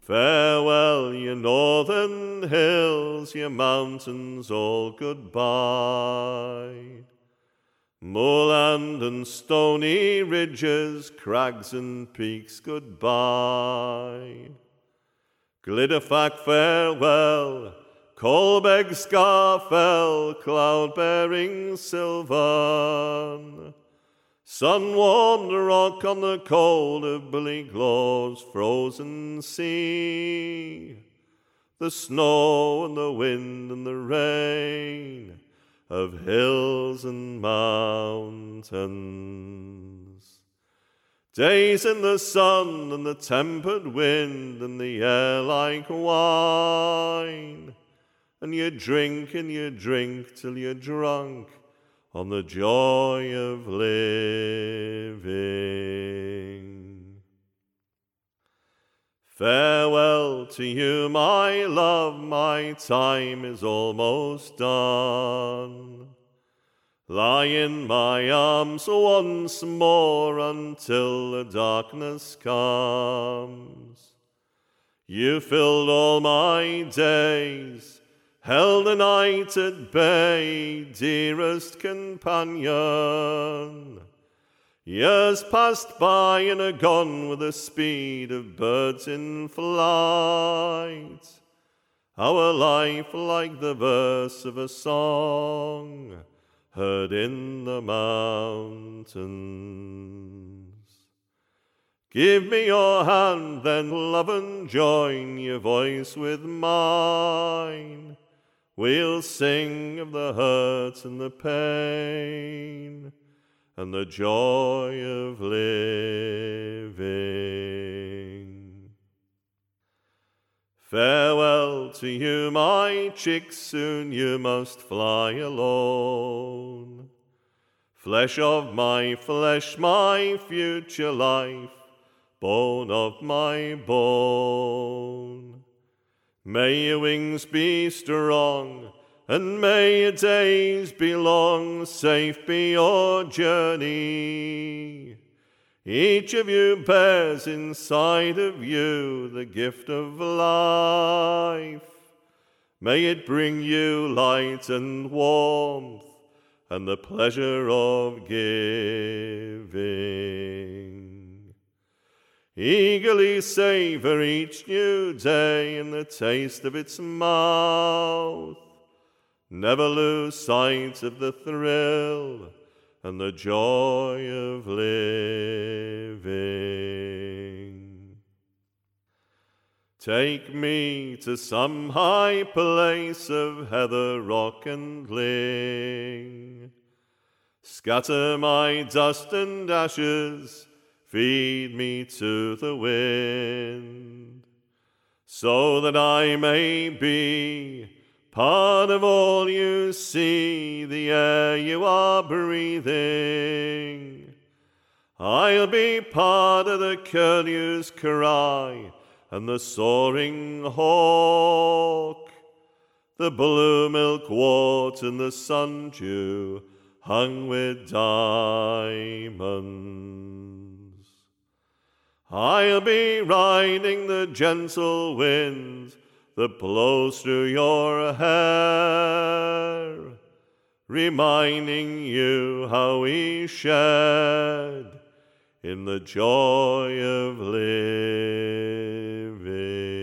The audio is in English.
Farewell, ye northern hills, ye mountains, all goodbye. Moorland and stony ridges, crags and peaks, goodbye. Glidderfach, farewell, Colbeg, Scarfell, cloud-bearing Sylvan. Sun-warmed rock on the cold of Billyglaw's frozen sea. The snow and the wind and the rain of hills and mountains. Days in the sun and the tempered wind and the air like wine. And you drink till you're drunk on the joy of living. Farewell to you, my love, my time is almost done. Lie in my arms once more until the darkness comes. You filled all my days, held the night at bay, dearest companion. Years passed by and are gone with the speed of birds in flight. Our life like the verse of a song heard in the mountains. Give me your hand then, love, and join your voice with mine. We'll sing of the hurt and the pain and the joy of living. Farewell to you, my chicks, soon you must fly alone. Flesh of my flesh, my future life, bone of my bone. May your wings be strong, and may your days be long, safe be your journey. Each of you bears inside of you the gift of life. May it bring you light and warmth, and the pleasure of giving. Eagerly savor each new day in the taste of its mouth. Never lose sight of the thrill and the joy of living. Take me to some high place of heather, rock, and ling. Scatter my dust and ashes, feed me to the wind, so that I may be part of all you see, the air you are breathing. I'll be part of the curlew's cry and the soaring hawk, the blue milkwort and the sundew hung with diamonds. I'll be riding the gentle wind that blows through your hair, reminding you how we shared in the joy of living.